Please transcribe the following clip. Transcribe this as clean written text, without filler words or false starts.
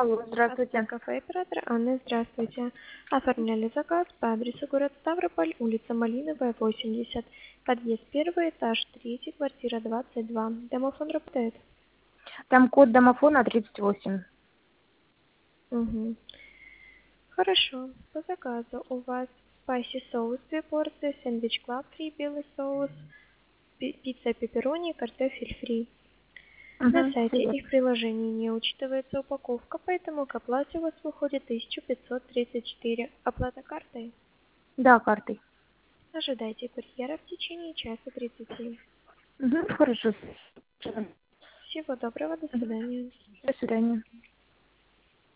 Алло, Азбек здравствуйте. кафе, оператор Анна, здравствуйте. Оформляли заказ по адресу город Ставрополь, улица Малиновая, 80, подъезд первый этаж, третий, квартира 22. Домофон работает? Там код домофона 38. Угу. Хорошо. По заказу у вас спайси соус 2 порции, сэндвич клаб 3, белый соус, пицца пепперони, картофель фри. На Угу, сайте все. и в приложении не учитывается упаковка, поэтому к оплате у вас выходит 1534. Оплата картой? Да, картой. Ожидайте курьера в течение часа 30. Угу, хорошо. Всего доброго, до Мгм. свидания. До свидания.